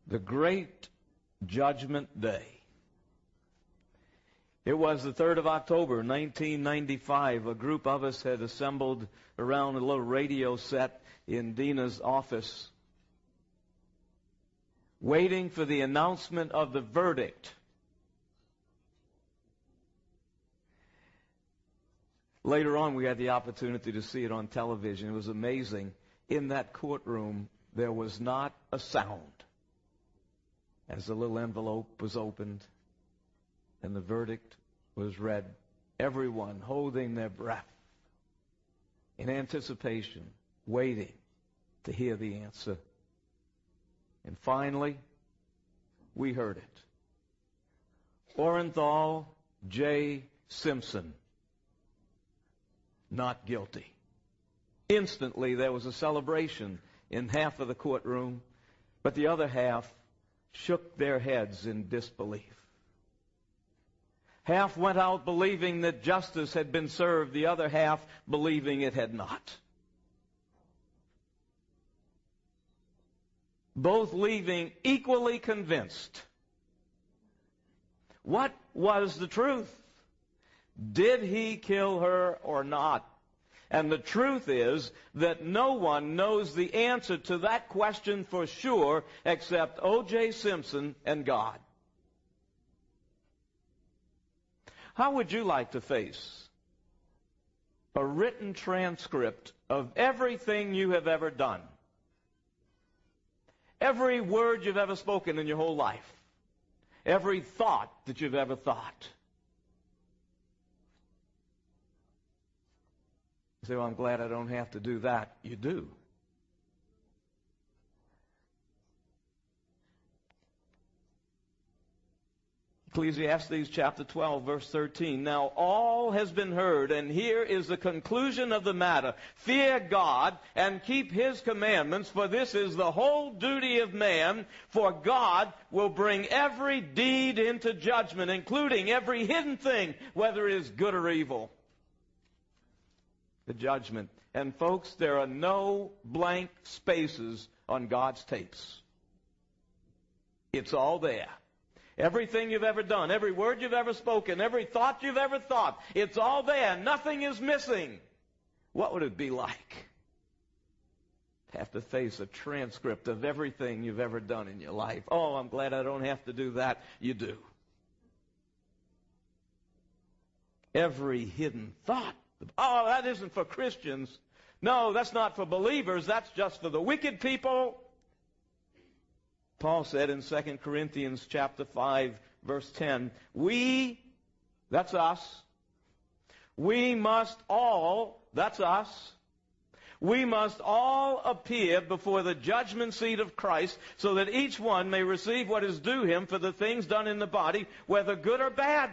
The great Judgment Day. It was the 3rd of October, 1995. A group of us had assembled around a little radio set in Dina's office, waiting for the announcement of the verdict. Later on, we had the opportunity to see it on television. It was amazing. In that courtroom, there was not a sound as the little envelope was opened and the verdict was read. Everyone holding their breath in anticipation, waiting to hear the answer. And finally, we heard it. Orenthal J. Simpson, not guilty. Instantly, there was a celebration in half of the courtroom, but the other half shook their heads in disbelief. Half went out believing that justice had been served, the other half believing it had not. Both leaving equally convinced. What was the truth? Did he kill her or not? And the truth is that no one knows the answer to that question for sure except O.J. Simpson and God. How would you like to face a written transcript of everything you have ever done? Every word you've ever spoken in your whole life. Every thought that you've ever thought. You say, well, I'm glad I don't have to do that. You do. Ecclesiastes chapter 12, verse 13. Now all has been heard, and here is the conclusion of the matter. Fear God and keep His commandments, for this is the whole duty of man. For God will bring every deed into judgment, including every hidden thing, whether it is good or evil. The judgment. And folks, there are no blank spaces on God's tapes. It's all there. Everything you've ever done, every word you've ever spoken, every thought you've ever thought, it's all there. Nothing is missing. What would it be like to have to face a transcript of everything you've ever done in your life? Oh, I'm glad I don't have to do that. You do. Every hidden thought. Oh, that isn't for Christians. No, that's not for believers. That's just for the wicked people. Paul said in 2 Corinthians chapter 5, verse 10, we, that's us, we must all, that's us, we must all appear before the judgment seat of Christ so that each one may receive what is due him for the things done in the body, whether good or bad.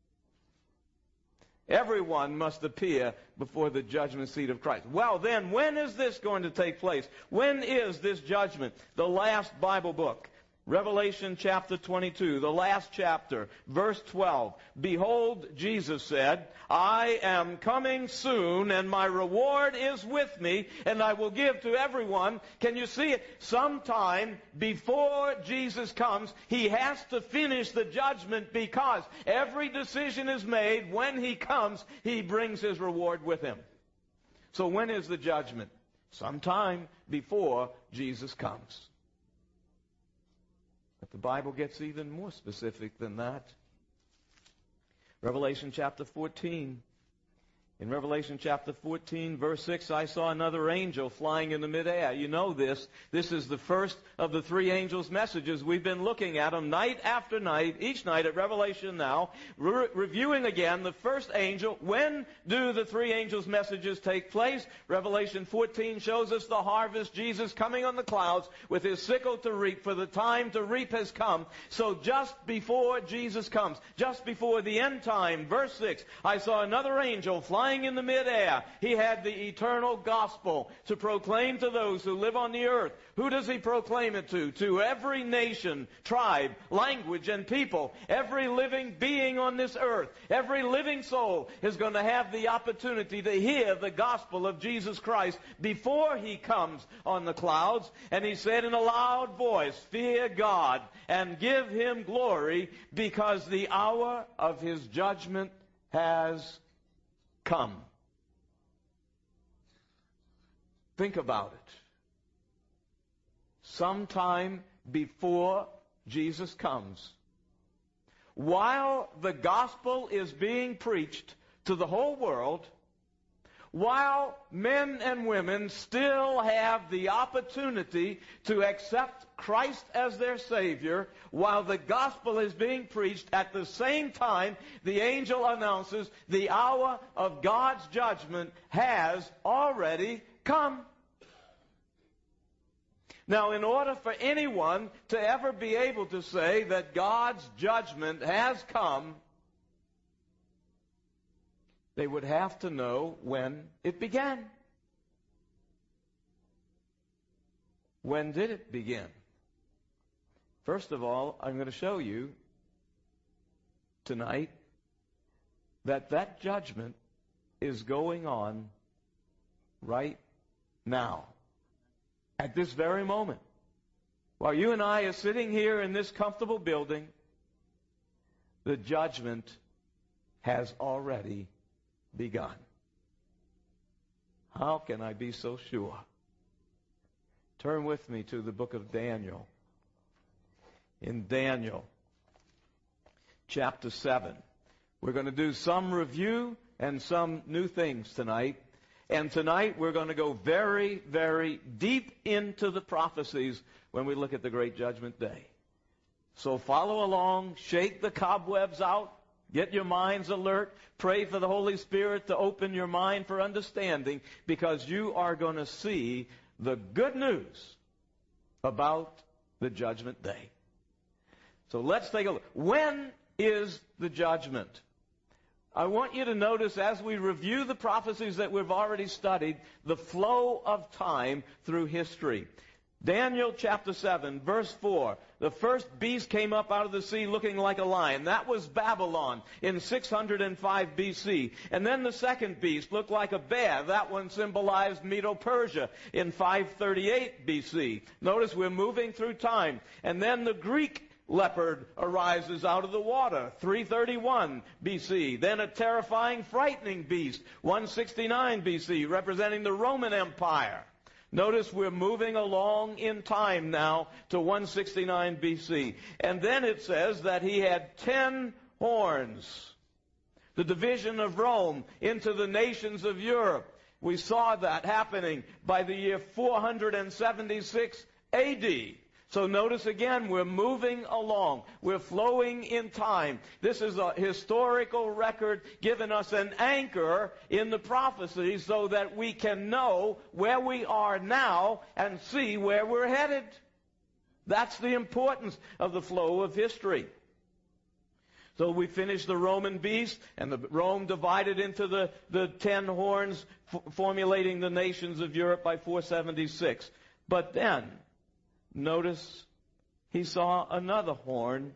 Everyone must appear before the judgment seat of Christ. Well, then, when is this going to take place? When is this judgment? The last Bible book, Revelation chapter 22, the last chapter, verse 12. Behold, Jesus said, I am coming soon, and my reward is with me, and I will give to everyone. Can you see it? Sometime before Jesus comes, He has to finish the judgment because every decision is made. When He comes, He brings His reward with Him. So when is the judgment? Sometime before Jesus comes. But the Bible gets even more specific than that. Revelation chapter 14. In Revelation chapter 14, verse 6, I saw another angel flying in the midair. You know this. This is the first of the three angels' messages. We've been looking at them night after night, each night at Revelation now, reviewing again the first angel. When do the three angels' messages take place? Revelation 14 shows us the harvest, Jesus coming on the clouds with His sickle to reap, for the time to reap has come. So just before Jesus comes, just before the end time, verse 6, I saw another angel flying flying in the midair, he had the eternal gospel to proclaim to those who live on the earth. Who does he proclaim it to? To every nation, tribe, language, and people. Every living being on this earth, every living soul is going to have the opportunity to hear the gospel of Jesus Christ before he comes on the clouds. And he said in a loud voice, "Fear God and give him glory, because the hour of his judgment has come." Think about it. Sometime before Jesus comes, while the gospel is being preached to the whole world, while men and women still have the opportunity to accept Christ as their Savior, while the gospel is being preached, at the same time, the angel announces the hour of God's judgment has already come. Now, in order for anyone to ever be able to say that God's judgment has come, they would have to know when it began. When did it begin? First of all, I'm going to show you tonight that that judgment is going on right now, at this very moment. While you and I are sitting here in this comfortable building, the judgment has already begun. How can I be so sure? Turn with me to the book of Daniel. In Daniel chapter 7. We're going to do some review and some new things tonight. And tonight we're going to go very, very deep into the prophecies when we look at the great judgment day. So follow along, shake the cobwebs out, get your minds alert, pray for the Holy Spirit to open your mind for understanding, because you are going to see the good news about the judgment day. So let's take a look. When is the judgment? I want you to notice, as we review the prophecies that we've already studied, the flow of time through history. Daniel chapter 7, verse 4. The first beast came up out of the sea looking like a lion. That was Babylon in 605 BC. And then the second beast looked like a bear. That one symbolized Medo-Persia in 538 BC. Notice we're moving through time. And then the Greek leopard arises out of the water, 331 BC. Then a terrifying, frightening beast, 169 BC, representing the Roman Empire. Notice we're moving along in time now to 169 BC. And then it says that he had 10 horns. The division of Rome into the nations of Europe. We saw that happening by the year 476 AD. So notice again, we're moving along. We're flowing in time. This is a historical record giving us an anchor in the prophecy so that we can know where we are now and see where we're headed. That's the importance of the flow of history. So we finished the Roman beast, and Rome divided into the 10 horns, formulating the nations of Europe by 476. But then, notice he saw another horn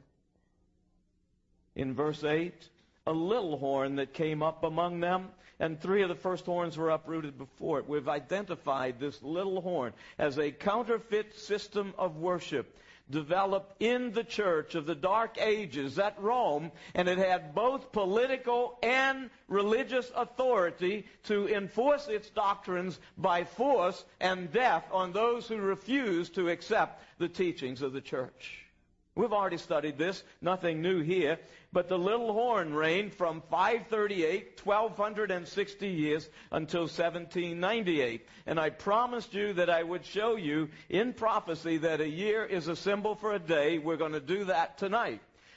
in verse 8, a little horn that came up among them, and 3 of the first horns were uprooted before it. We've identified this little horn as a counterfeit system of worship developed in the church of the Dark Ages at Rome, and it had both political and religious authority to enforce its doctrines by force and death on those who refused to accept the teachings of the church. We've already studied this, nothing new here, but the little horn reigned from 538, 1260 years, until 1798. And I promised you that I would show you in prophecy that a year is a symbol for a day. We're going to do that tonight.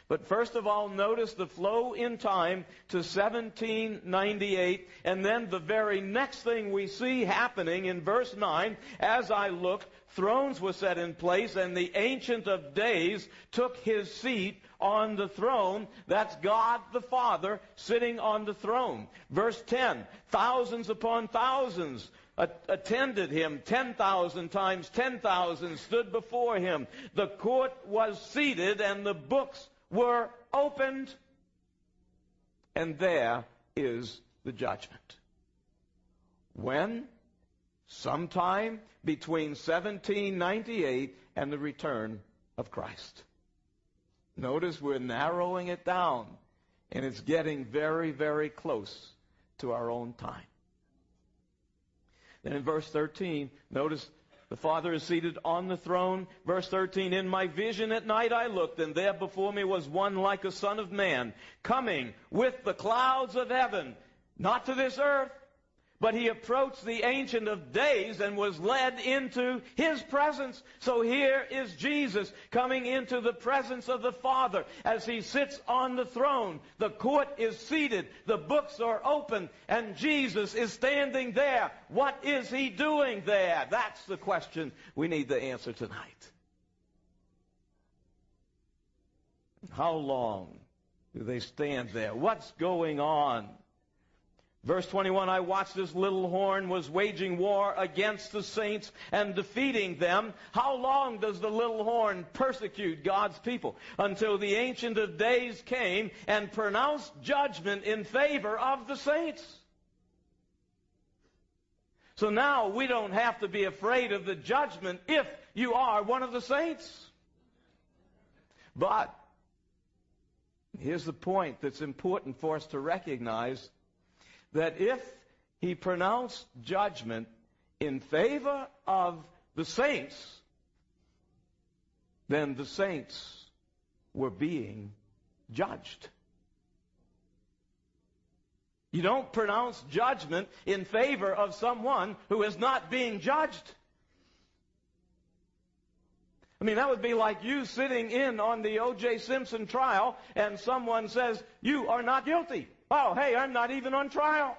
But first of all, notice the flow in time to 1798, and then the very next thing we see happening in verse 9, as I looked, thrones were set in place, and the Ancient of Days took his seat on the throne. That's God the Father sitting on the throne. Verse 10, thousands upon thousands attended him. 10,000 times 10,000 stood before him. The court was seated, and the books were opened, and there is the judgment. When? Sometime between 1798 and the return of Christ. Notice we're narrowing it down, and it's getting very, very close to our own time. Then in verse 13, notice the Father is seated on the throne. Verse 13, in my vision at night I looked, and there before me was one like a son of man, coming with the clouds of heaven, not to this earth, but he approached the Ancient of Days and was led into his presence. So here is Jesus coming into the presence of the Father as he sits on the throne. The court is seated, the books are open, and Jesus is standing there. What is he doing there? That's the question we need to answer tonight. How long do they stand there? What's going on? Verse 21, I watched this little horn was waging war against the saints and defeating them. How long does the little horn persecute God's people? Until the Ancient of Days came and pronounced judgment in favor of the saints. So now we don't have to be afraid of the judgment if you are one of the saints. But here's the point that's important for us to recognize, that if he pronounced judgment in favor of the saints, then the saints were being judged. You don't pronounce judgment in favor of someone who is not being judged. I mean, that would be like you sitting in on the O.J. Simpson trial and someone says, you are not guilty. Oh, hey, I'm not even on trial.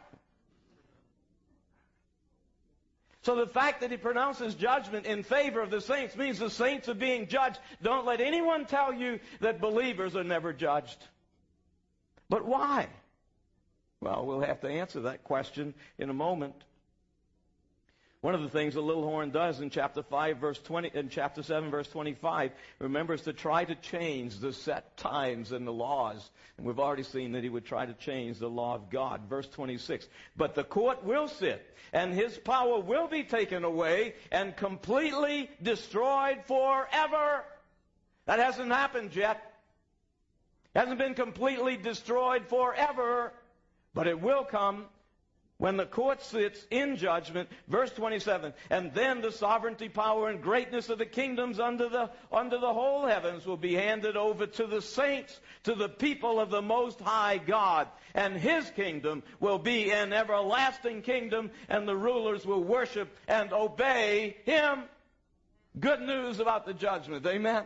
So the fact that he pronounces judgment in favor of the saints means the saints are being judged. Don't let anyone tell you that believers are never judged. But why? Well, we'll have to answer that question in a moment. One of the things the little horn does in chapter 5, verse 20, and chapter 7, verse 25, remember, is to try to change the set times and the laws. And we've already seen that he would try to change the law of God. Verse 26, but the court will sit, and his power will be taken away and completely destroyed forever. That hasn't happened yet. It hasn't been completely destroyed forever, but it will come. When the court sits in judgment, verse 27, and then the sovereignty, power, and greatness of the kingdoms under the whole heavens will be handed over to the saints, to the people of the Most High God. And his kingdom will be an everlasting kingdom, and the rulers will worship and obey him. Good news about the judgment. Amen?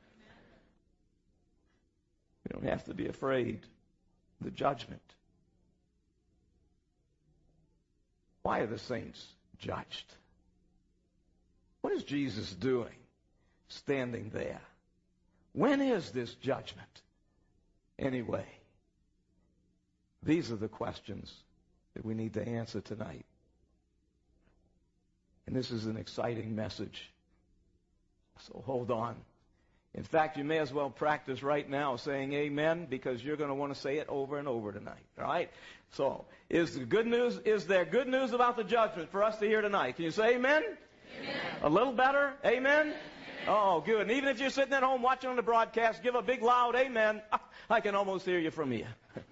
We don't have to be afraid of the judgment. Why are the saints judged? What is Jesus doing standing there? When is this judgment? Anyway, these are the questions that we need to answer tonight. And this is an exciting message. So hold on. In fact, you may as well practice right now saying amen, because you're going to want to say it over and over tonight. All right? So, is there good news about the judgment for us to hear tonight? Can you say amen? Amen. A little better? Amen? Amen. Oh, good. And even if you're sitting at home watching on the broadcast, give a big loud amen. I can almost hear you from here.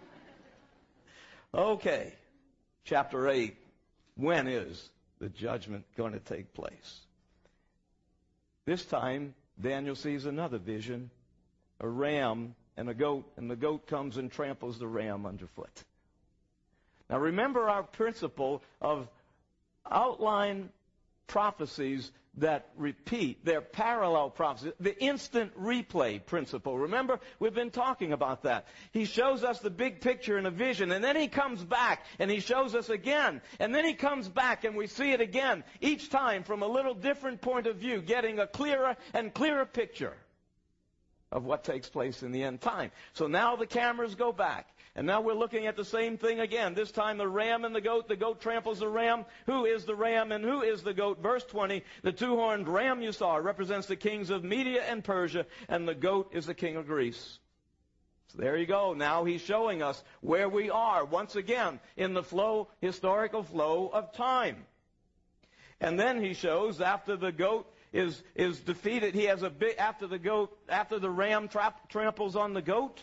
Okay. Chapter 8. When is the judgment going to take place? This time, Daniel sees another vision, a ram and a goat, and the goat comes and tramples the ram underfoot. Now remember our principle of outline prophecies that repeat. They're parallel prophecies. The instant replay principle. Remember, we've been talking about that. He shows us the big picture in a vision, and then he comes back and he shows us again. And then he comes back and we see it again, each time from a little different point of view, getting a clearer and clearer picture of what takes place in the end time. So now the cameras go back. And now we're looking at the same thing again. This time the ram and the goat tramples the ram. Who is the ram and who is the goat? Verse 20, the two-horned ram you saw represents the kings of Media and Persia, and the goat is the king of Greece. So there you go. Now he's showing us where we are, once again, in the historical flow of time. And then he shows after the goat is defeated, he has after the ram tramples on the goat,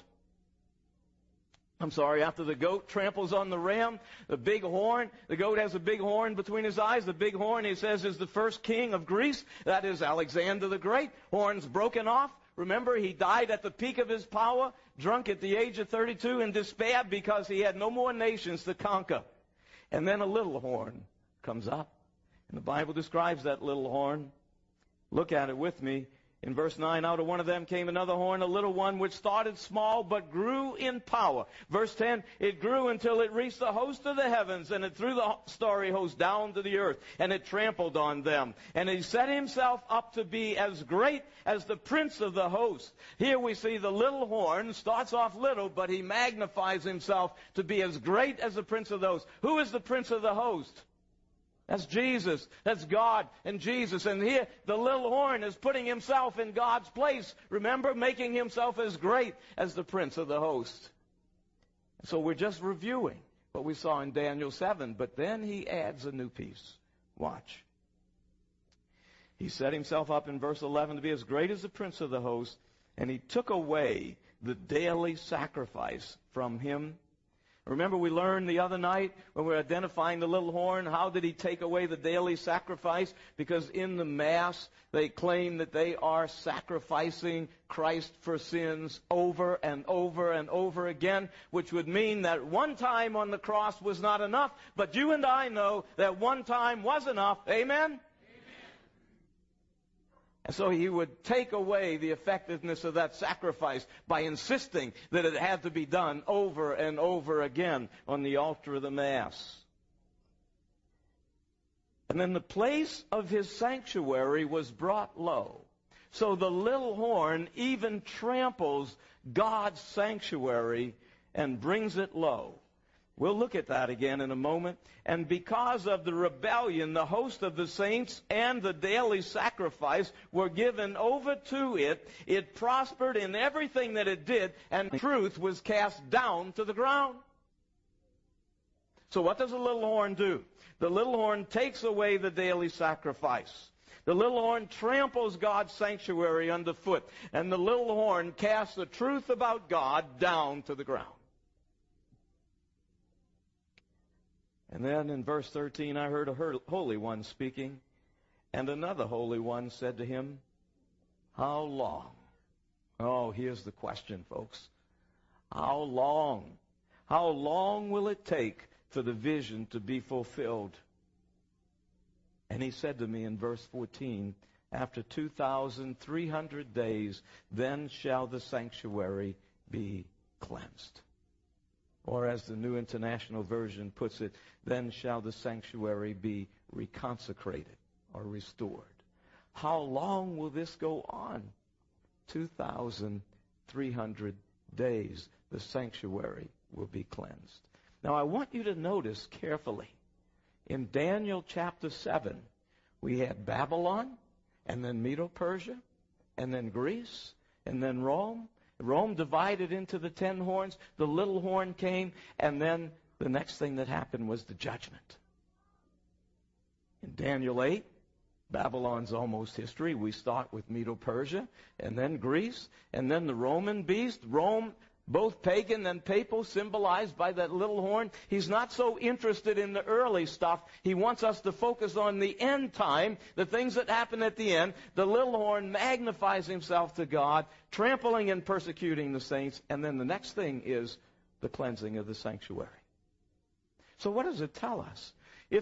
after the goat tramples on the ram, the big horn, the goat has a big horn between his eyes. The big horn, he says, is the first king of Greece. That is Alexander the Great. Horns broken off. Remember, he died at the peak of his power, drunk at the age of 32 in despair because he had no more nations to conquer. And then a little horn comes up. And the Bible describes that little horn. Look at it with me. In verse 9, out of one of them came another horn, a little one, which started small but grew in power. Verse 10, it grew until it reached the host of the heavens, and it threw the starry host down to the earth, and it trampled on them. And he set himself up to be as great as the prince of the host. Here we see the little horn starts off little, but he magnifies himself to be as great as the prince of the host. Who is the prince of the host? That's Jesus. That's God and Jesus. And here, the little horn is putting himself in God's place. Remember, making himself as great as the prince of the host. So we're just reviewing what we saw in Daniel 7. But then he adds a new piece. Watch. He set himself up in verse 11 to be as great as the prince of the host. And he took away the daily sacrifice from him. Remember, we learned the other night when we were identifying the little horn, how did he take away the daily sacrifice? Because in the Mass, they claim that they are sacrificing Christ for sins over and over and over again, which would mean that one time on the cross was not enough, but you and I know that one time was enough. Amen? And so he would take away the effectiveness of that sacrifice by insisting that it had to be done over and over again on the altar of the Mass. And then the place of his sanctuary was brought low. So the little horn even tramples God's sanctuary and brings it low. We'll look at that again in a moment. And because of the rebellion, the host of the saints and the daily sacrifice were given over to it. It prospered in everything that it did, and truth was cast down to the ground. So what does the little horn do? The little horn takes away the daily sacrifice. The little horn tramples God's sanctuary underfoot. And the little horn casts the truth about God down to the ground. And then in verse 13, I heard a holy one speaking, and another holy one said to him, how long? Oh, here's the question, folks. How long? How long will it take for the vision to be fulfilled? And he said to me in verse 14, after 2,300 days, then shall the sanctuary be cleansed. Or as the New International Version puts it, then shall the sanctuary be reconsecrated or restored. How long will this go on? 2,300 days the sanctuary will be cleansed. Now I want you to notice carefully. In Daniel chapter 7, we had Babylon, and then Medo-Persia, and then Greece, and then Rome. Rome divided into the 10 horns. The little horn came, and then the next thing that happened was the judgment. In Daniel 8, Babylon's almost history. We start with Medo-Persia, and then Greece, and then the Roman beast. Rome, both pagan and papal, symbolized by that little horn. He's not so interested in the early stuff. He wants us to focus on the end time, the things that happen at the end. The little horn magnifies himself to God, trampling and persecuting the saints. And then the next thing is the cleansing of the sanctuary. So what does it tell us? If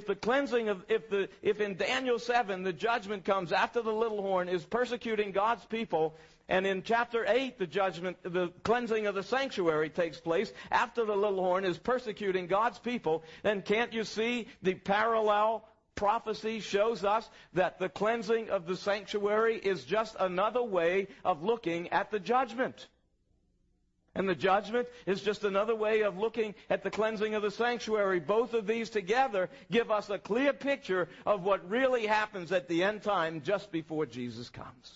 in Daniel 7 the judgment comes after the little horn is persecuting God's people, and in chapter 8 the cleansing of the sanctuary takes place after the little horn is persecuting God's people, then can't you see the parallel prophecy shows us that the cleansing of the sanctuary is just another way of looking at the judgment. And the judgment is just another way of looking at the cleansing of the sanctuary. Both of these together give us a clear picture of what really happens at the end time just before Jesus comes.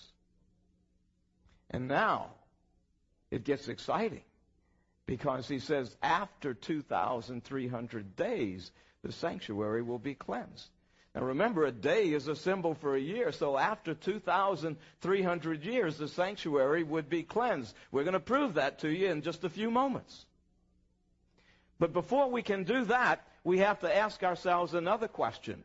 And now it gets exciting because he says after 2,300 days the sanctuary will be cleansed. Now remember, a day is a symbol for a year, so after 2,300 years, the sanctuary would be cleansed. We're going to prove that to you in just a few moments. But before we can do that, we have to ask ourselves another question.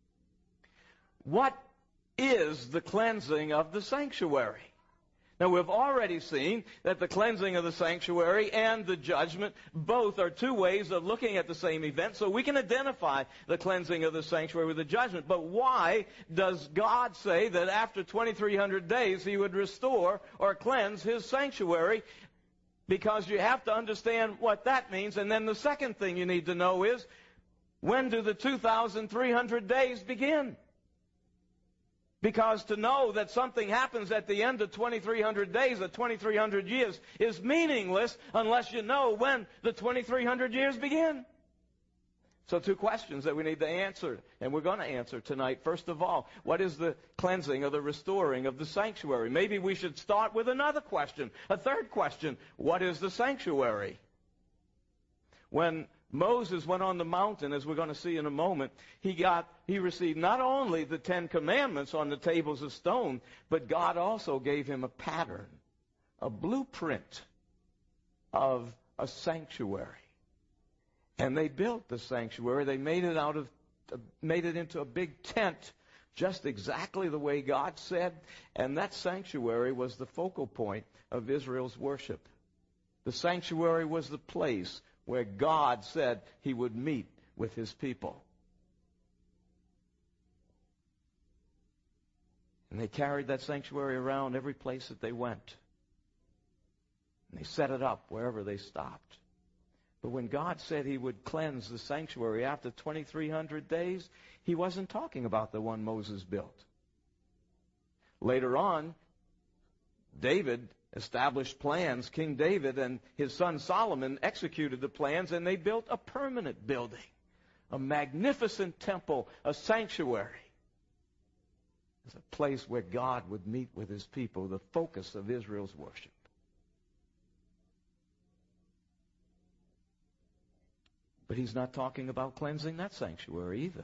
What is the cleansing of the sanctuary? Now, we've already seen that the cleansing of the sanctuary and the judgment both are two ways of looking at the same event, so we can identify the cleansing of the sanctuary with the judgment. But why does God say that after 2,300 days he would restore or cleanse his sanctuary? Because you have to understand what that means. And then the second thing you need to know is, when do the 2,300 days begin? Because to know that something happens at the end of 2,300 days or 2,300 years is meaningless unless you know when the 2,300 years begin. So two questions that we need to answer, and we're going to answer tonight. First of all, what is the cleansing or the restoring of the sanctuary? Maybe we should start with another question, a third question. What is the sanctuary? When Moses went on the mountain, as we're going to see in a moment, he received not only the 10 Commandments on the tables of stone, but God also gave him a pattern, a blueprint of a sanctuary. And they built the sanctuary. They made it into a big tent, just exactly the way God said. And that sanctuary was the focal point of Israel's worship. The sanctuary was the place where God said he would meet with his people. And they carried that sanctuary around every place that they went. And they set it up wherever they stopped. But when God said he would cleanse the sanctuary after 2,300 days, he wasn't talking about the one Moses built. Later on, David established plans. King David and his son Solomon executed the plans, and they built a permanent building, a magnificent temple, a sanctuary. It's a place where God would meet with his people, the focus of Israel's worship. But he's not talking about cleansing that sanctuary either.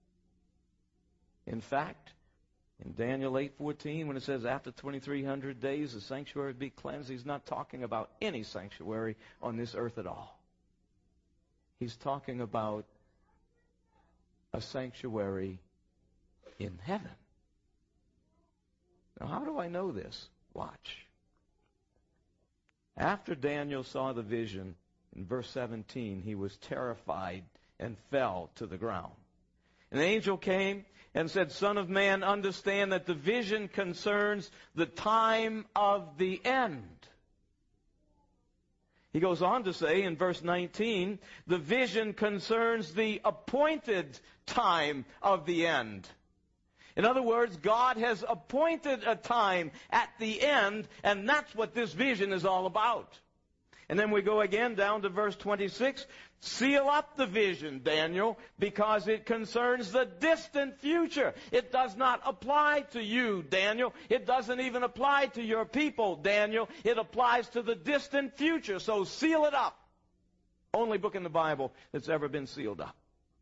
In fact, in Daniel 8:14, when it says after 2,300 days the sanctuary would be cleansed, he's not talking about any sanctuary on this earth at all. He's talking about a sanctuary in heaven. Now, how do I know this? Watch. After Daniel saw the vision, in verse 17, he was terrified and fell to the ground. An angel came and said, Son of man, understand that the vision concerns the time of the end. He goes on to say in verse 19, the vision concerns the appointed time of the end. In other words, God has appointed a time at the end, and that's what this vision is all about. And then we go again down to verse 26. Seal up the vision, Daniel, because it concerns the distant future. It does not apply to you, Daniel. It doesn't even apply to your people, Daniel. It applies to the distant future. So seal it up. Only book in the Bible that's ever been sealed up.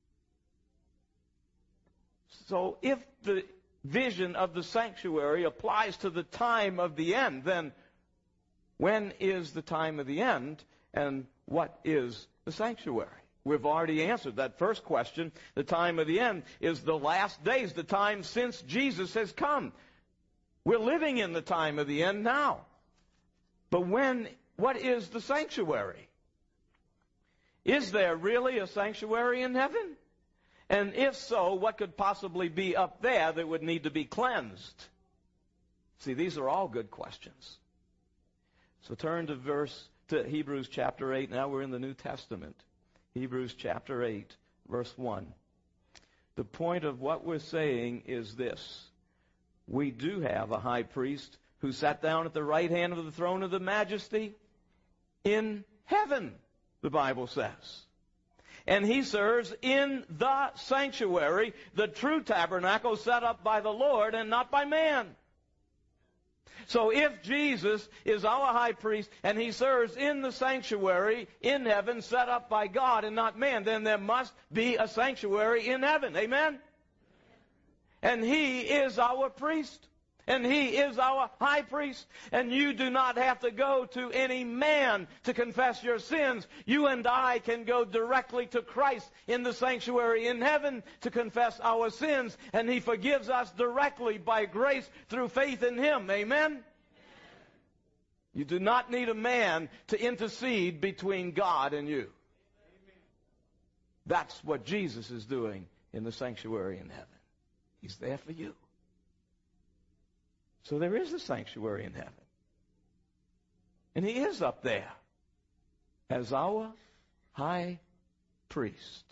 So if the vision of the sanctuary applies to the time of the end, then when is the time of the end, and what is the sanctuary? We've already answered that first question. The time of the end is the last days, the time since Jesus has come. We're living in the time of the end now. But what is the sanctuary? Is there really a sanctuary in heaven? And if so, what could possibly be up there that would need to be cleansed? See, these are all good questions. So turn to Hebrews chapter 8. Now we're in the New Testament. Hebrews chapter 8, verse 1. The point of what we're saying is this. We do have a high priest who sat down at the right hand of the throne of the majesty in heaven, the Bible says. And he serves in the sanctuary, the true tabernacle set up by the Lord and not by man. So if Jesus is our high priest and he serves in the sanctuary in heaven set up by God and not man, then there must be a sanctuary in heaven. Amen? And he is our priest. And he is our high priest. And you do not have to go to any man to confess your sins. You and I can go directly to Christ in the sanctuary in heaven to confess our sins. And he forgives us directly by grace through faith in him. Amen? You do not need a man to intercede between God and you. That's what Jesus is doing in the sanctuary in heaven. He's there for you. So there is a sanctuary in heaven. And he is up there as our high priest.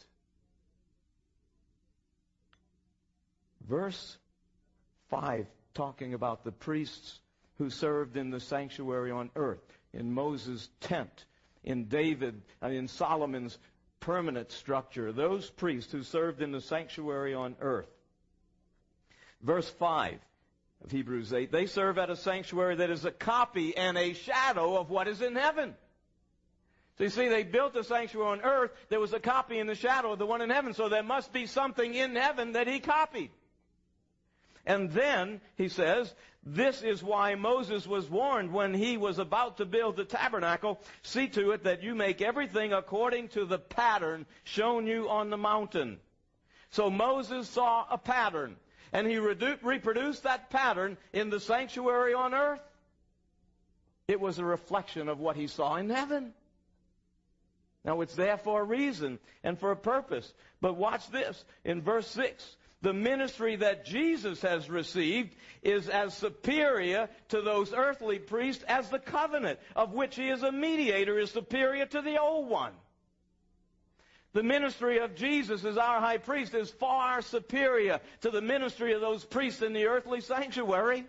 Verse 5, talking about the priests who served in the sanctuary on earth, in Moses' tent, in Solomon's permanent structure, those priests who served in the sanctuary on earth. Verse 5 of Hebrews 8, they serve at a sanctuary that is a copy and a shadow of what is in heaven. So you see, they built a sanctuary on earth. There was a copy and the shadow of the one in heaven. So there must be something in heaven that he copied. And then, he says, this is why Moses was warned when he was about to build the tabernacle. See to it that you make everything according to the pattern shown you on the mountain. So Moses saw a pattern. And he reproduced that pattern in the sanctuary on earth. It was a reflection of what he saw in heaven. Now, it's there for a reason and for a purpose. But watch this. In verse 6, the ministry that Jesus has received is as superior to those earthly priests as the covenant of which he is a mediator is superior to the old one. The ministry of Jesus as our high priest is far superior to the ministry of those priests in the earthly sanctuary.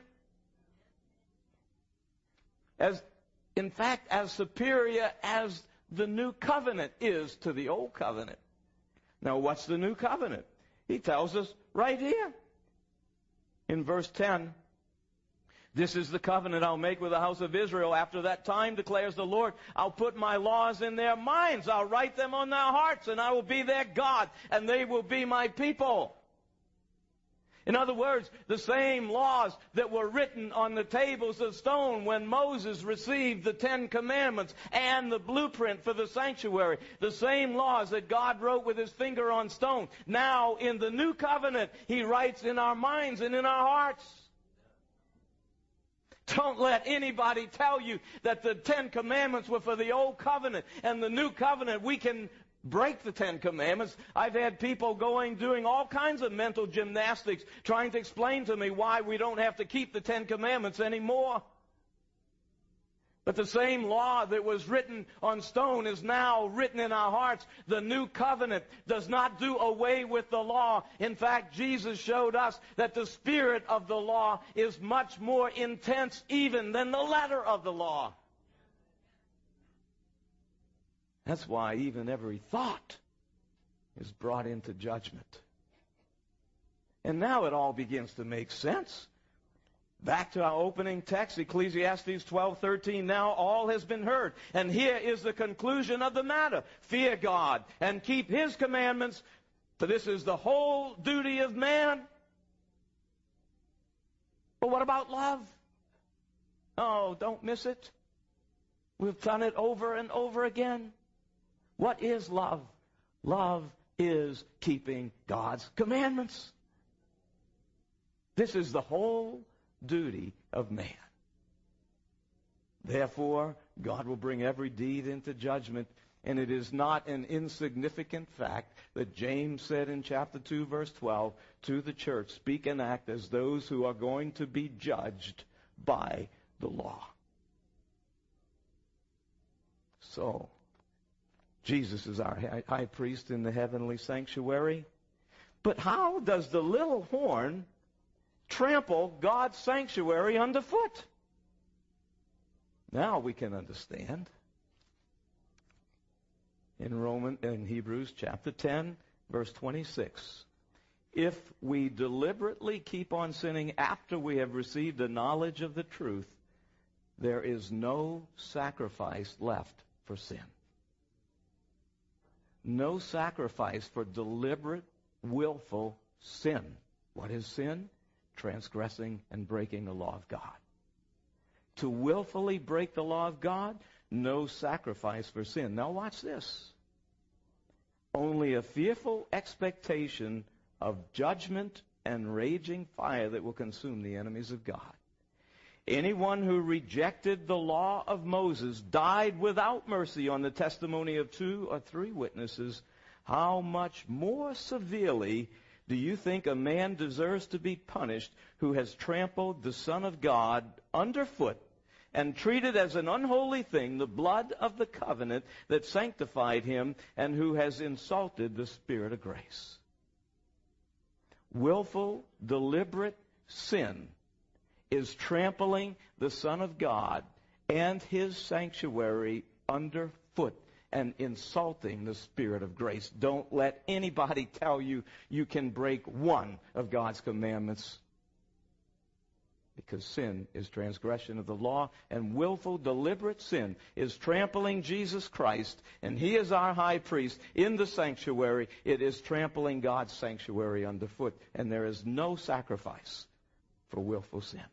In fact, as superior as the new covenant is to the old covenant. Now, what's the new covenant? He tells us right here in verse 10. This is the covenant I'll make with the house of Israel. After that time, declares the Lord, I'll put my laws in their minds. I'll write them on their hearts, and I will be their God, and they will be my people. In other words, the same laws that were written on the tables of stone when Moses received the 10 Commandments and the blueprint for the sanctuary, the same laws that God wrote with his finger on stone. Now, in the new covenant, he writes in our minds and in our hearts. Don't let anybody tell you that the 10 Commandments were for the old covenant and the new covenant. We can break the 10 Commandments. I've had people doing all kinds of mental gymnastics trying to explain to me why we don't have to keep the 10 Commandments anymore. But the same law that was written on stone is now written in our hearts. The new covenant does not do away with the law. In fact, Jesus showed us that the spirit of the law is much more intense even than the letter of the law. That's why even every thought is brought into judgment. And now it all begins to make sense. Back to our opening text, Ecclesiastes 12:13. Now all has been heard. And here is the conclusion of the matter. Fear God and keep his commandments, for this is the whole duty of man. But what about love? Oh, don't miss it. We've done it over and over again. What is love? Love is keeping God's commandments. This is the whole duty of man. Therefore, God will bring every deed into judgment And it is not an insignificant fact that James said in chapter 2, verse 12, to the church, speak and act as those who are going to be judged by the law. So, Jesus is our high priest in the heavenly sanctuary. But how does the little horn trample God's sanctuary underfoot? Now we can understand. In Hebrews chapter 10, verse 26, if we deliberately keep on sinning after we have received the knowledge of the truth, there is no sacrifice left for sin. No sacrifice for deliberate, willful sin. What is sin? Transgressing and breaking the law of God. To willfully break the law of God, no sacrifice for sin. Now watch this. Only a fearful expectation of judgment and raging fire that will consume the enemies of God. Anyone who rejected the law of Moses died without mercy on the testimony of 2 or 3 witnesses. How much more severely do you think a man deserves to be punished who has trampled the Son of God underfoot and treated as an unholy thing the blood of the covenant that sanctified him, and who has insulted the Spirit of grace? Willful, deliberate sin is trampling the Son of God and his sanctuary underfoot and insulting the Spirit of grace. Don't let anybody tell you you can break one of God's commandments, because sin is transgression of the law, and willful, deliberate sin is trampling Jesus Christ, and he is our high priest in the sanctuary. It is trampling God's sanctuary underfoot, and there is no sacrifice for willful sin.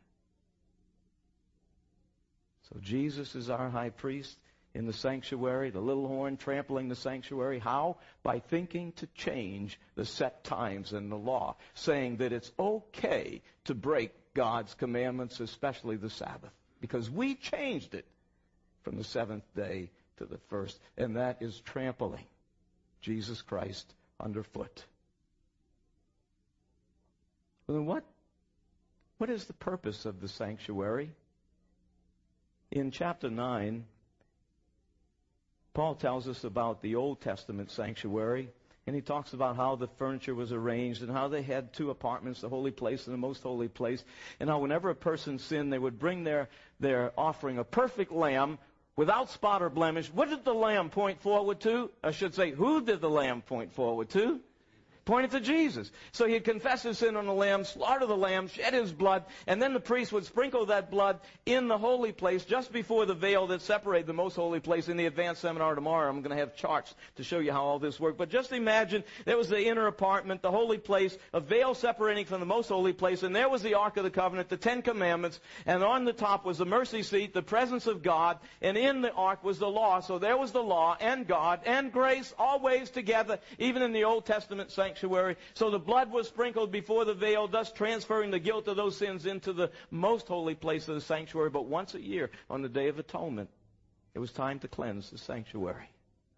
So Jesus is our high priest in the sanctuary, the little horn trampling the sanctuary. How? By thinking to change the set times in the law, saying that it's okay to break God's commandments, especially the Sabbath, because we changed it from the 7th day to the 1st, and that is trampling Jesus Christ underfoot. Well, then what is the purpose of the sanctuary? In chapter 9, Paul tells us about the Old Testament sanctuary, and he talks about how the furniture was arranged and how they had 2 apartments, the holy place and the most holy place, and how whenever a person sinned, they would bring their offering, a perfect lamb without spot or blemish. What did the lamb point forward to? I should say, who did the lamb point forward to? Pointed to Jesus. So he'd confess his sin on the lamb, slaughter the lamb, shed his blood, and then the priest would sprinkle that blood in the holy place just before the veil that separated the most holy place. In the advanced seminar tomorrow, I'm going to have charts to show you how all this worked. But just imagine there was the inner apartment, the holy place, a veil separating from the most holy place, and there was the Ark of the Covenant, the 10 Commandments, and on the top was the mercy seat, the presence of God, and in the Ark was the law. So there was the law and God and grace always together, even in the Old Testament sanctuary. So the blood was sprinkled before the veil, thus transferring the guilt of those sins into the most holy place of the sanctuary. But once a year, on the Day of Atonement, it was time to cleanse the sanctuary.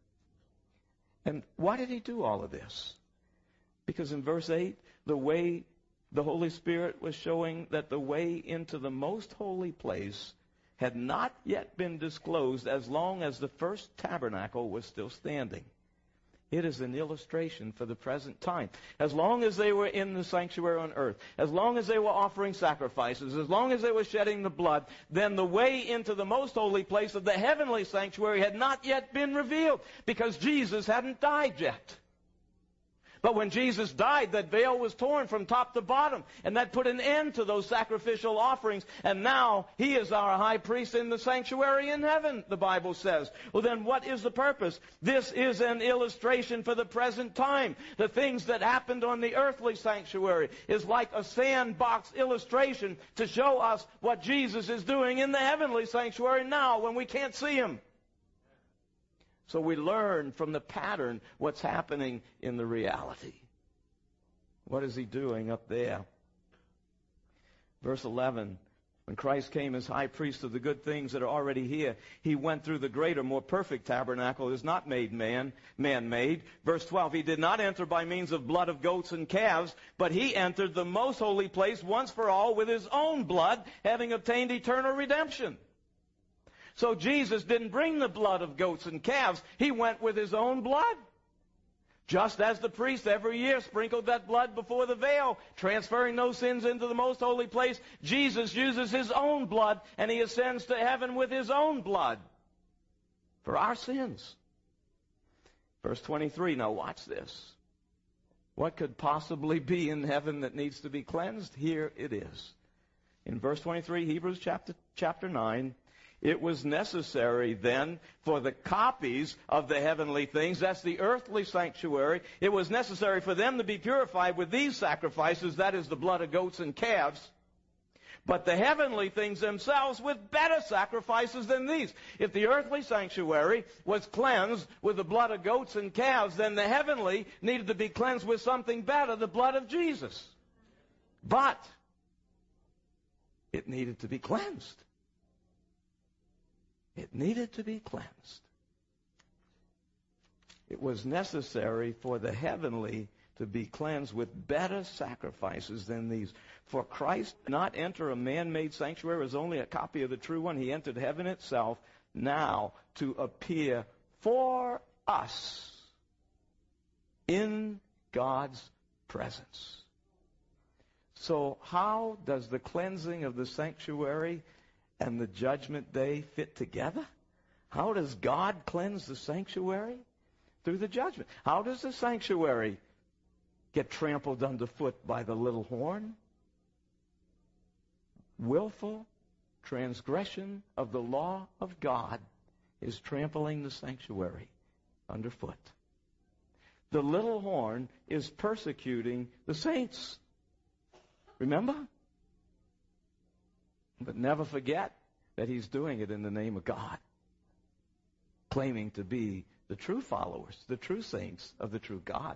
And why did he do all of this? Because in verse 8, the way the Holy Spirit was showing that the way into the most holy place had not yet been disclosed as long as the first tabernacle was still standing. It is an illustration for the present time. As long as they were in the sanctuary on earth, as long as they were offering sacrifices, as long as they were shedding the blood, then the way into the most holy place of the heavenly sanctuary had not yet been revealed, because Jesus hadn't died yet. But when Jesus died, that veil was torn from top to bottom, and that put an end to those sacrificial offerings. And now he is our high priest in the sanctuary in heaven, the Bible says. Well, then what is the purpose? This is an illustration for the present time. The things that happened on the earthly sanctuary is like a sandbox illustration to show us what Jesus is doing in the heavenly sanctuary now when we can't see him. So we learn from the pattern what's happening in the reality. What is he doing up there? Verse 11, When Christ came as high priest of the good things that are already here, he went through the greater, more perfect tabernacle that is not made man-made. Verse 12, he did not enter by means of blood of goats and calves, but he entered the most holy place once for all with his own blood, having obtained eternal redemption. So Jesus didn't bring the blood of goats and calves. He went with his own blood. Just as the priest every year sprinkled that blood before the veil, transferring those sins into the most holy place, Jesus uses his own blood, and he ascends to heaven with his own blood for our sins. Verse 23, now watch this. What could possibly be in heaven that needs to be cleansed? Here it is. In verse 23, Hebrews chapter 9, it was necessary then for the copies of the heavenly things, that's the earthly sanctuary, it was necessary for them to be purified with these sacrifices, that is the blood of goats and calves, but the heavenly things themselves with better sacrifices than these. If the earthly sanctuary was cleansed with the blood of goats and calves, then the heavenly needed to be cleansed with something better, the blood of Jesus. But it needed to be cleansed. It needed to be cleansed. It was necessary for the heavenly to be cleansed with better sacrifices than these. For Christ did not enter a man-made sanctuary as only a copy of the true one. He entered heaven itself now to appear for us in God's presence. So how does the cleansing of the sanctuary and the judgment day fit together? How does God cleanse the sanctuary? Through the judgment. How does the sanctuary get trampled underfoot by the little horn? Willful transgression of the law of God is trampling the sanctuary underfoot. The little horn is persecuting the saints. Remember? But never forget that he's doing it in the name of God, claiming to be the true followers, the true saints of the true God.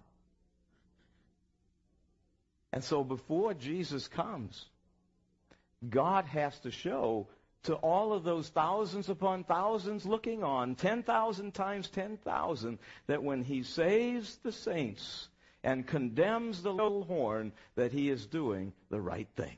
And so before Jesus comes, God has to show to all of those thousands upon thousands looking on, 10,000 times 10,000, that when he saves the saints and condemns the little horn, that he is doing the right thing.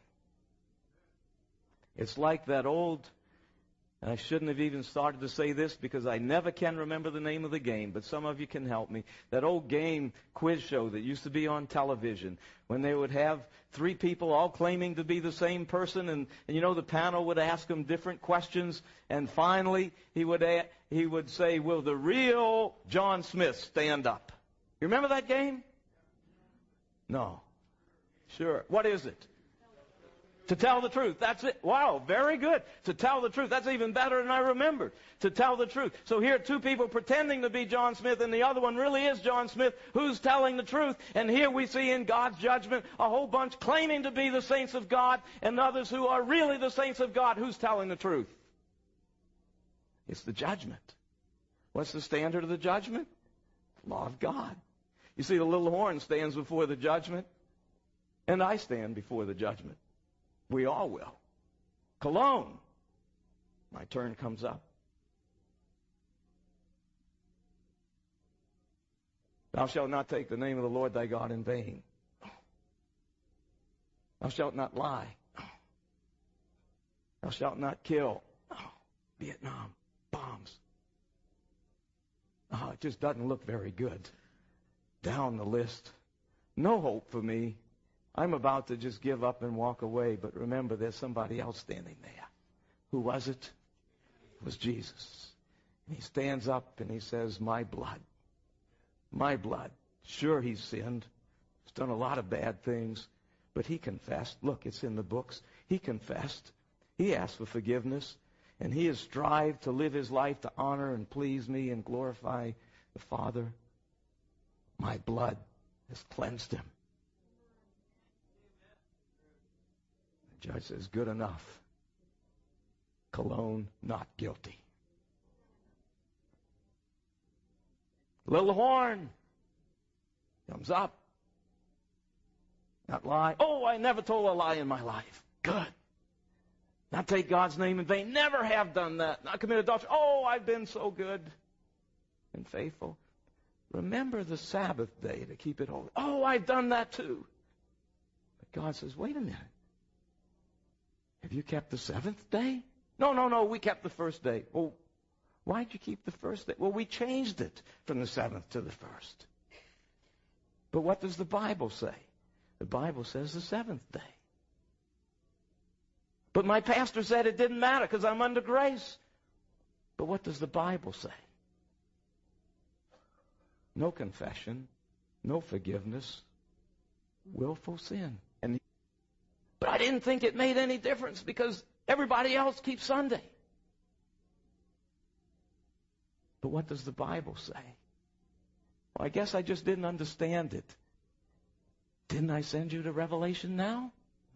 It's like that old, and I shouldn't have even started to say this because I never can remember the name of the game, but some of you can help me. That old game quiz show that used to be on television when they would have three people all claiming to be the same person, and you know the panel would ask them different questions, and finally he would say, will the real John Smith stand up? You remember that game? No. Sure. What is it? To tell the truth. That's it. Wow, very good. To tell the truth. That's even better than I remembered. To tell the truth. So here are two people pretending to be John Smith, and the other one really is John Smith, who's telling the truth. And here we see in God's judgment a whole bunch claiming to be the saints of God, and others who are really the saints of God. Who's telling the truth? It's the judgment. What's the standard of the judgment? Law of God. You see, the little horn stands before the judgment, and I stand before the judgment. We all will. Cologne. My turn comes up. Thou shalt not take the name of the Lord thy God in vain. Thou shalt not lie. Thou shalt not kill. Vietnam. Bombs. It just doesn't look very good. Down the list. No hope for me. I'm about to just give up and walk away, but remember there's somebody else standing there. Who was it? It was Jesus. And he stands up and he says, my blood. My blood. Sure, he's sinned. He's done a lot of bad things, but he confessed. Look, it's in the books. He confessed. He asked for forgiveness, and he has strived to live his life to honor and please me and glorify the Father. My blood has cleansed him. The judge says, good enough. Cologne, not guilty. Little horn comes up. Not lie. Oh, I never told a lie in my life. Good. Not take God's name in vain. Never have done that. Not commit adultery. Oh, I've been so good and faithful. Remember the Sabbath day to keep it holy. Oh, I've done that too. But God says, wait a minute. Have you kept the seventh day? No, we kept the first day. Well, why'd you keep the first day? Well, we changed it from the seventh to the first. But what does the Bible say? The Bible says the seventh day. But my pastor said it didn't matter because I'm under grace. But what does the Bible say? No confession, no forgiveness, willful sin. But I didn't think it made any difference because everybody else keeps Sunday. But what does the Bible say? Well, I guess I just didn't understand it. Didn't I send you to Revelation now?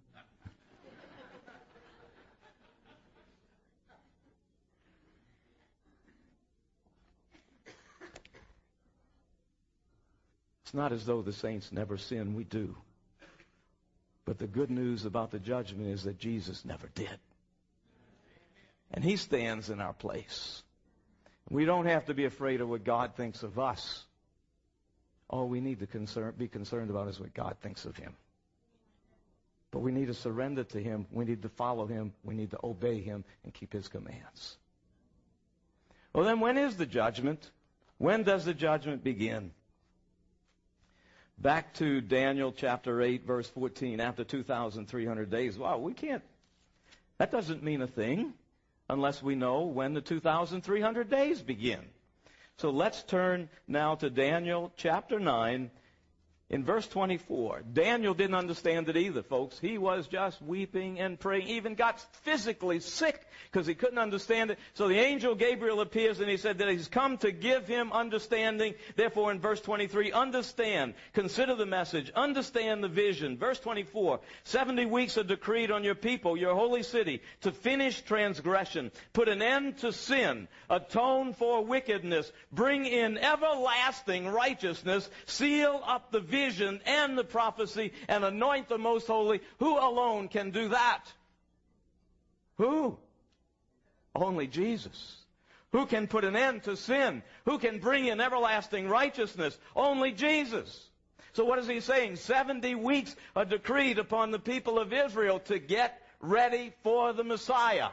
It's not as though the saints never sin. We do. But the good news about the judgment is that Jesus never did. And he stands in our place. We don't have to be afraid of what God thinks of us. All we need to be concerned about is what God thinks of him. But we need to surrender to him. We need to follow him. We need to obey him and keep his commands. Well, then when is the judgment? When does the judgment begin? Back to Daniel chapter 8, verse 14, after 2,300 days. Wow, that doesn't mean a thing unless we know when the 2,300 days begin. So let's turn now to Daniel chapter 9 in verse 24. Daniel didn't understand it either, folks. He was just weeping and praying, even got physically sick because he couldn't understand it. So the angel Gabriel appears and he said that he's come to give him understanding. Therefore, in verse 23, understand, consider the message, understand the vision. Verse 24, 70 weeks are decreed on your people, your holy city, to finish transgression, put an end to sin, atone for wickedness, bring in everlasting righteousness, seal up the vision and the prophecy, and anoint the most holy. Who alone can do that? Who? Only Jesus. Who can put an end to sin? Who can bring in everlasting righteousness? Only Jesus. So what is he saying? 70 weeks are decreed upon the people of Israel to get ready for the Messiah.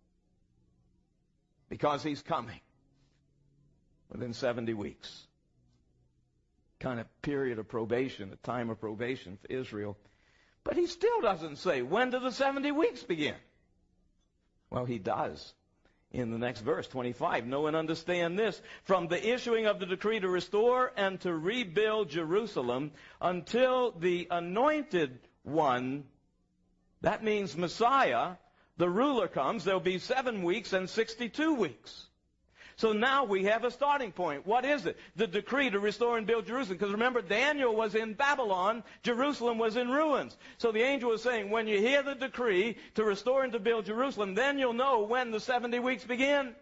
Because he's coming within 70 weeks. Kind of period of probation, a time of probation for Israel. But he still doesn't say, when do the 70 weeks begin? Well, he does. In the next verse, 25, know and understand this. From the issuing of the decree to restore and to rebuild Jerusalem until the anointed one, that means Messiah, the ruler comes, there'll be 7 weeks and 62 weeks. So now we have a starting point. What is it? The decree to restore and build Jerusalem. Because remember, Daniel was in Babylon. Jerusalem was in ruins. So the angel was saying, when you hear the decree to restore and to build Jerusalem, then you'll know when the 70 weeks begin.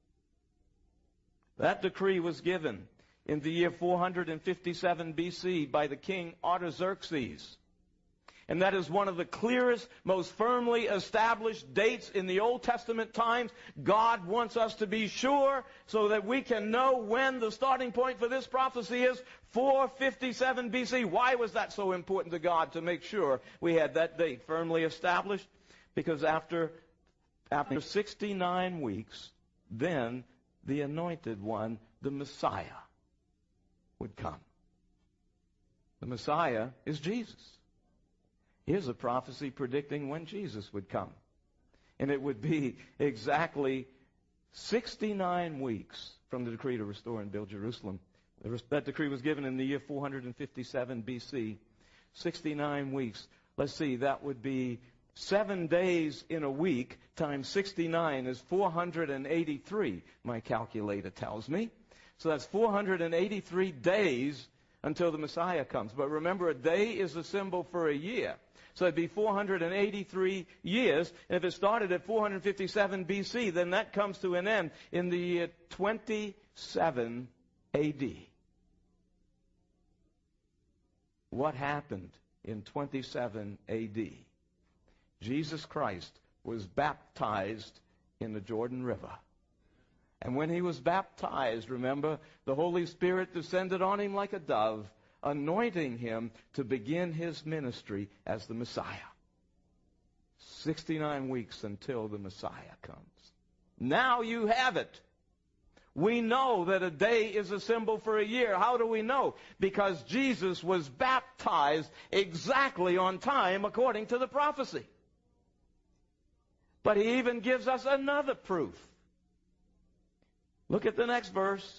That decree was given in the year 457 BC by the king Artaxerxes. And that is one of the clearest, most firmly established dates in the Old Testament times. God wants us to be sure so that we can know when the starting point for this prophecy is 457 BC. Why was that so important to God to make sure we had that date firmly established? Because after 69 weeks, then the anointed one, the Messiah, would come. The Messiah is Jesus. Here's a prophecy predicting when Jesus would come. And it would be exactly 69 weeks from the decree to restore and build Jerusalem. That decree was given in the year 457 BC. 69 weeks. Let's see, that would be 7 days in a week times 69 is 483, my calculator tells me. So that's 483 days until the Messiah comes. But remember, a day is a symbol for a year. So it'd be 483 years. And if it started at 457 BC, then that comes to an end in the year 27 AD. What happened in 27 AD? Jesus Christ was baptized in the Jordan River. And when he was baptized, remember, the Holy Spirit descended on him like a dove, anointing him to begin his ministry as the Messiah. 69 weeks until the Messiah comes. Now you have it. We know that a day is a symbol for a year. How do we know? Because Jesus was baptized exactly on time according to the prophecy. But he even gives us another proof. Look at the next verse.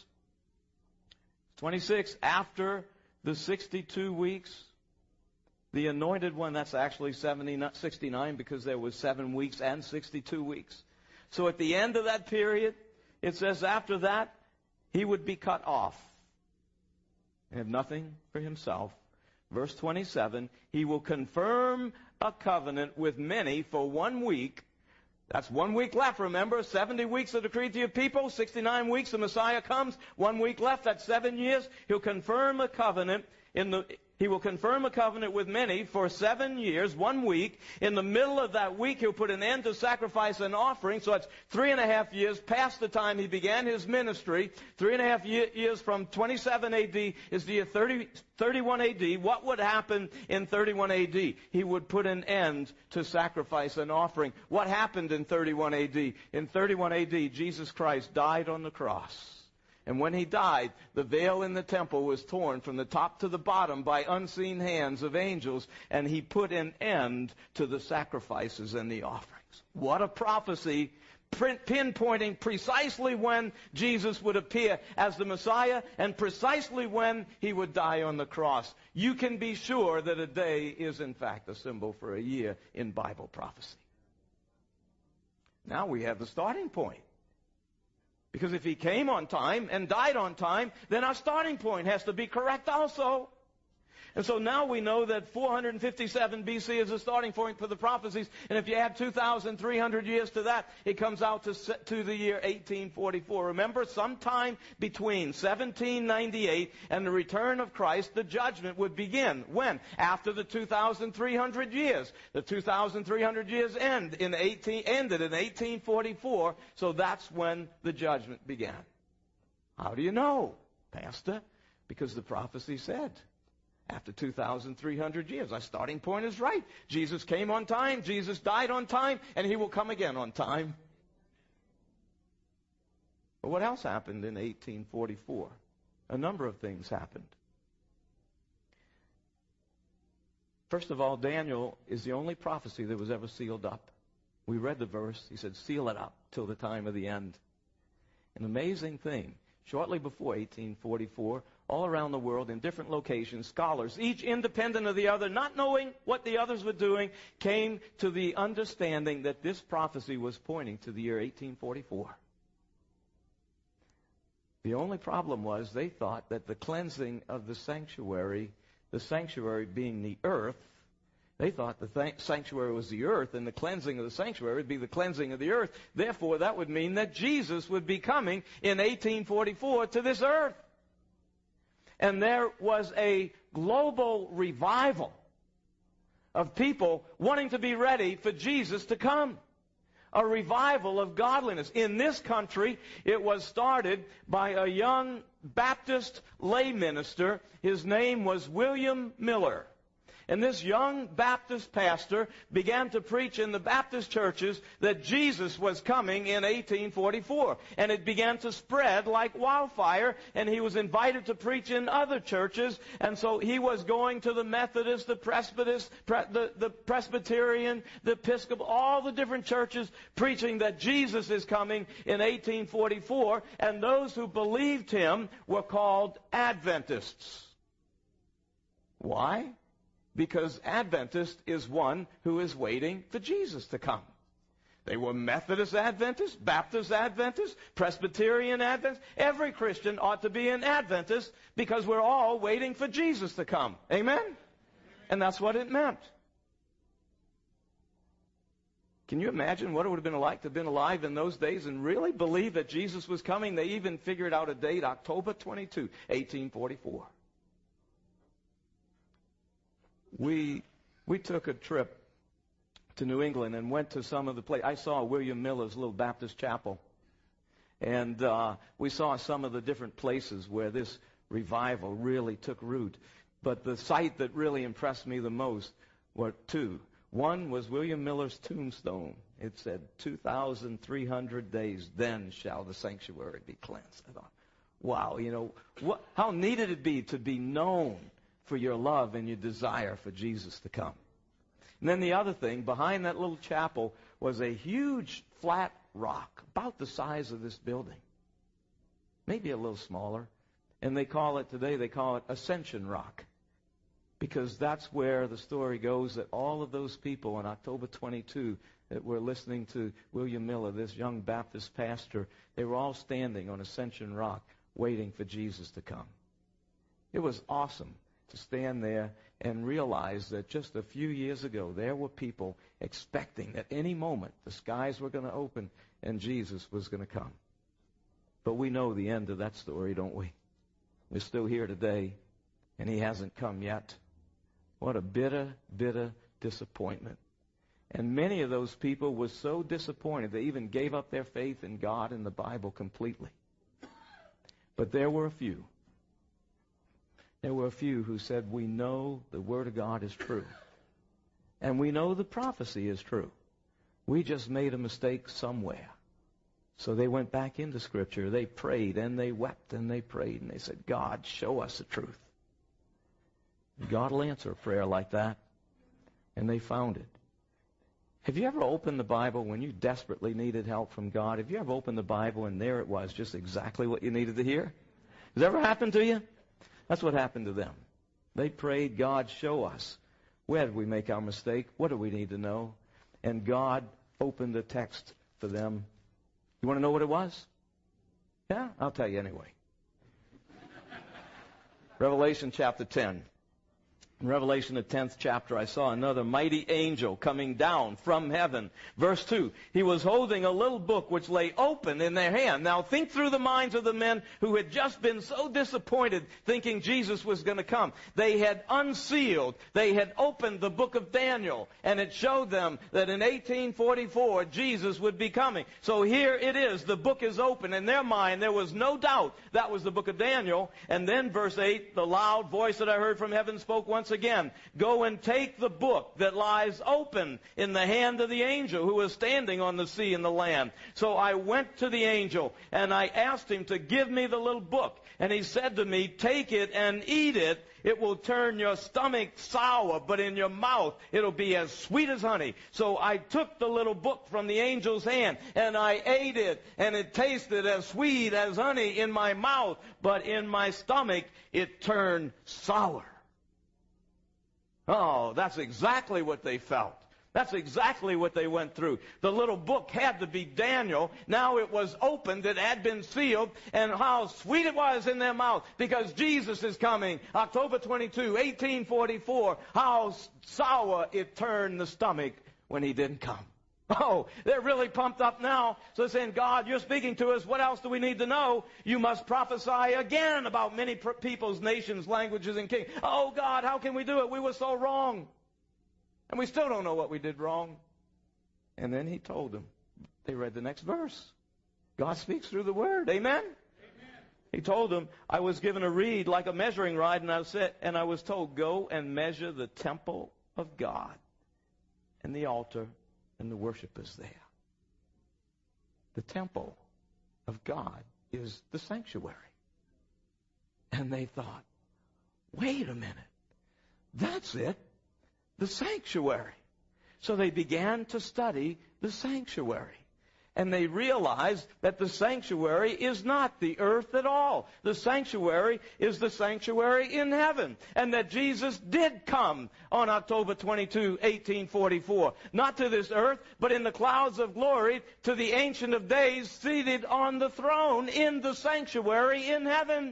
26, after the 62 weeks, the anointed one, that's actually 69 because there was 7 weeks and 62 weeks. So at the end of that period, it says after that, he would be cut off and have nothing for himself. Verse 27, he will confirm a covenant with many for 1 week. That's 1 week left, remember. 70 weeks are decreed to your people. 69 weeks, the Messiah comes. 1 week left, that's 7 years. He'll confirm a covenant He will confirm a covenant with many for 7 years, 1 week. In the middle of that week, he'll put an end to sacrifice and offering. So that's 3.5 years past the time he began his ministry. 3.5 years from 27 A.D. is the year 31 A.D. What would happen in 31 A.D.? He would put an end to sacrifice and offering. What happened in 31 A.D.? In 31 A.D., Jesus Christ died on the cross. And when he died, the veil in the temple was torn from the top to the bottom by unseen hands of angels, and he put an end to the sacrifices and the offerings. What a prophecy, pinpointing precisely when Jesus would appear as the Messiah and precisely when he would die on the cross. You can be sure that a day is in fact a symbol for a year in Bible prophecy. Now we have the starting point. Because if he came on time and died on time, then our starting point has to be correct also. And so now we know that 457 B.C. is the starting point for the prophecies. And if you add 2,300 years to that, it comes out to the year 1844. Remember, sometime between 1798 and the return of Christ, the judgment would begin. When? After the 2,300 years. The 2,300 years ended in 1844, so that's when the judgment began. How do you know, Pastor? Because the prophecy said, after 2,300 years. Our starting point is right. Jesus came on time, Jesus died on time, and he will come again on time. But what else happened in 1844? A number of things happened. First of all, Daniel is the only prophecy that was ever sealed up. We read the verse. He said, seal it up till the time of the end. An amazing thing. Shortly before 1844, all around the world in different locations, scholars, each independent of the other, not knowing what the others were doing, came to the understanding that this prophecy was pointing to the year 1844. The only problem was they thought that the cleansing of the sanctuary being the earth, they thought the sanctuary was the earth, and the cleansing of the sanctuary would be the cleansing of the earth. Therefore, that would mean that Jesus would be coming in 1844 to this earth. And there was a global revival of people wanting to be ready for Jesus to come. A revival of godliness. In this country, it was started by a young Baptist lay minister. His name was William Miller. And this young Baptist pastor began to preach in the Baptist churches that Jesus was coming in 1844. And it began to spread like wildfire, and he was invited to preach in other churches. And so he was going to the Methodist, the Presbyterian, the Episcopal, all the different churches, preaching that Jesus is coming in 1844. And those who believed him were called Adventists. Why? Because Adventist is one who is waiting for Jesus to come. They were Methodist Adventists, Baptist Adventists, Presbyterian Adventists. Every Christian ought to be an Adventist because we're all waiting for Jesus to come. Amen? And that's what it meant. Can you imagine what it would have been like to have been alive in those days and really believe that Jesus was coming? They even figured out a date, October 22, 1844. We took a trip to New England and went to some of the places. I saw William Miller's little Baptist chapel. And we saw some of the different places where this revival really took root. But the sight that really impressed me the most were two. One was William Miller's tombstone. It said, 2,300 days, then shall the sanctuary be cleansed. I thought, wow, how neat it'd be to be known for your love and your desire for Jesus to come. And then the other thing, behind that little chapel was a huge flat rock, about the size of this building, maybe a little smaller. And they call it Ascension Rock, because that's where the story goes that all of those people on October 22 that were listening to William Miller, this young Baptist pastor, they were all standing on Ascension Rock waiting for Jesus to come. It was awesome to stand there and realize that just a few years ago there were people expecting at any moment the skies were going to open and Jesus was going to come. But we know the end of that story, don't we? We're still here today, and he hasn't come yet. What a bitter, bitter disappointment. And many of those people were so disappointed they even gave up their faith in God and the Bible completely. But there were a few. There were a few who said, we know the Word of God is true. And we know the prophecy is true. We just made a mistake somewhere. So they went back into Scripture. They prayed and they wept and they prayed and they said, God, show us the truth. God will answer a prayer like that. And they found it. Have you ever opened the Bible when you desperately needed help from God? Have you ever opened the Bible and there it was, just exactly what you needed to hear? Has that ever happened to you? That's what happened to them. They prayed, God, show us. Where did we make our mistake? What do we need to know? And God opened the text for them. You want to know what it was? Yeah, I'll tell you anyway. Revelation chapter 10. In Revelation, the 10th chapter, I saw another mighty angel coming down from heaven. Verse 2, he was holding a little book which lay open in their hand. Now think through the minds of the men who had just been so disappointed thinking Jesus was going to come. They had unsealed, they had opened the book of Daniel, and it showed them that in 1844 Jesus would be coming. So here it is, the book is open. In their mind there was no doubt that was the book of Daniel. And then verse 8, the loud voice that I heard from heaven spoke once again, go and take the book that lies open in the hand of the angel who is standing on the sea and the land. So I went to the angel and I asked him to give me the little book. And he said to me, take it and eat it. It will turn your stomach sour, but in your mouth it'll be as sweet as honey. So I took the little book from the angel's hand and I ate it, and it tasted as sweet as honey in my mouth, but in my stomach it turned sour. Oh, that's exactly what they felt. That's exactly what they went through. The little book had to be Daniel. Now it was opened. It had been sealed. And how sweet it was in their mouth because Jesus is coming. October 22, 1844. How sour it turned the stomach when he didn't come. Oh, they're really pumped up now. So they're saying, God, you're speaking to us. What else do we need to know? You must prophesy again about many peoples, nations, languages, and kings. Oh, God, how can we do it? We were so wrong. And we still don't know what we did wrong. And then he told them. They read the next verse. God speaks through the Word. Amen? Amen. He told them, I was given a reed like a measuring rod, and I was told, go and measure the temple of God and the altar and the worshipers there. The temple of God is the sanctuary. And they thought, wait a minute, that's it, the sanctuary. So they began to study the sanctuary. And they realized that the sanctuary is not the earth at all. The sanctuary is the sanctuary in heaven. And that Jesus did come on October 22, 1844. Not to this earth, but in the clouds of glory to the Ancient of Days seated on the throne in the sanctuary in heaven.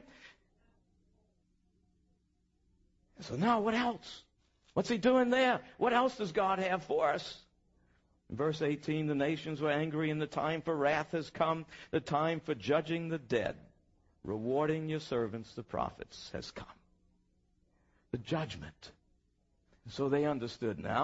So now what else? What's he doing there? What else does God have for us? In verse 18, the nations were angry and the time for wrath has come. The time for judging the dead, rewarding your servants, the prophets, has come. The judgment. So they understood now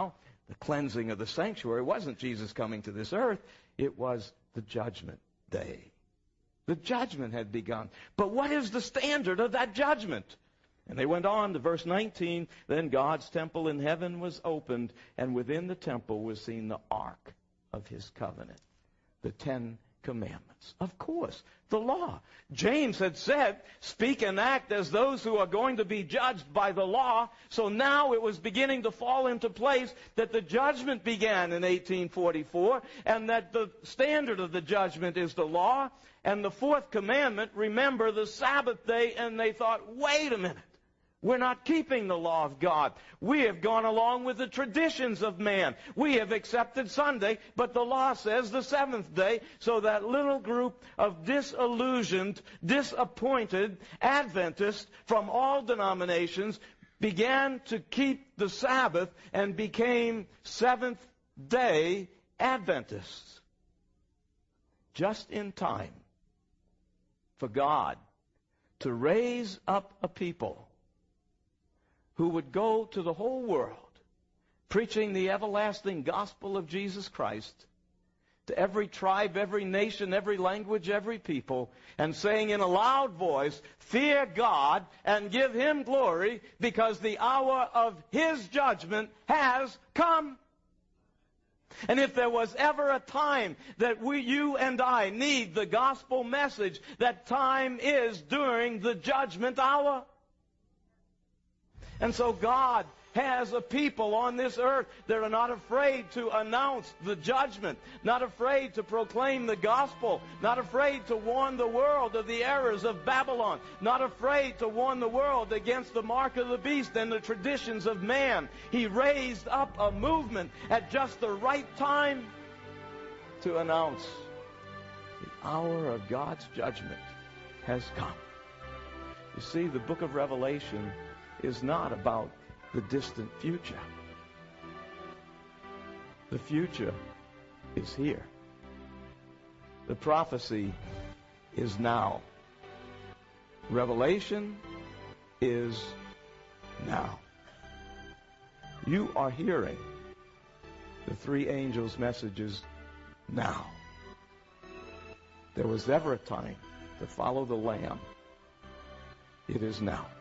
The cleansing of the sanctuary wasn't Jesus coming to this earth. It was the judgment day. The judgment had begun. But what is the standard of that judgment? And they went on to verse 19. Then God's temple in heaven was opened, and within the temple was seen the ark of his covenant, the 10 Commandments. Of course, the law. James had said, speak and act as those who are going to be judged by the law. So now it was beginning to fall into place that the judgment began in 1844, and that the standard of the judgment is the law. And the 4th commandment, remember the Sabbath day, and they thought, wait a minute. We're not keeping the law of God. We have gone along with the traditions of man. We have accepted Sunday, but the law says the 7th day. So that little group of disillusioned, disappointed Adventists from all denominations began to keep the Sabbath and became Seventh-day Adventists. Just in time for God to raise up a people who would go to the whole world preaching the everlasting gospel of Jesus Christ to every tribe, every nation, every language, every people, and saying in a loud voice, fear God and give him glory, because the hour of his judgment has come. And if there was ever a time that you and I need the gospel message, that time is during the judgment hour. And so God has a people on this earth that are not afraid to announce the judgment, not afraid to proclaim the gospel, not afraid to warn the world of the errors of Babylon, not afraid to warn the world against the mark of the beast and the traditions of man. He raised up a movement at just the right time to announce the hour of God's judgment has come. You see, the book of Revelation is not about the distant future. The future is here. The prophecy is now. Revelation is now. You are hearing the 3 angels' messages now. There was ever a time to follow the Lamb. It is now.